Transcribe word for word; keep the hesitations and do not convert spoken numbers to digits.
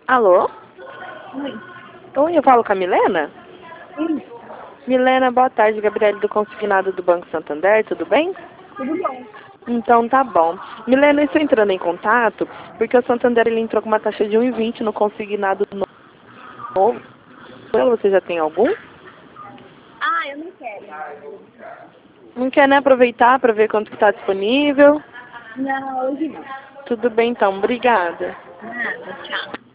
Alô? Oi. Oi, eu falo com a Milena? Sim, Milena, boa tarde. Gabriele do Consignado do Banco Santander, tudo bem? tudo bom. Então tá bom. Milena, eu estou entrando em contato porque o Santander ele entrou com uma taxa de um e vinte no consignado novo. Você já tem algum? Ah, eu não quero. Não quer, né, aproveitar para ver quanto que está disponível? Não, hoje não. Tudo bem então, obrigada. Nada, tchau.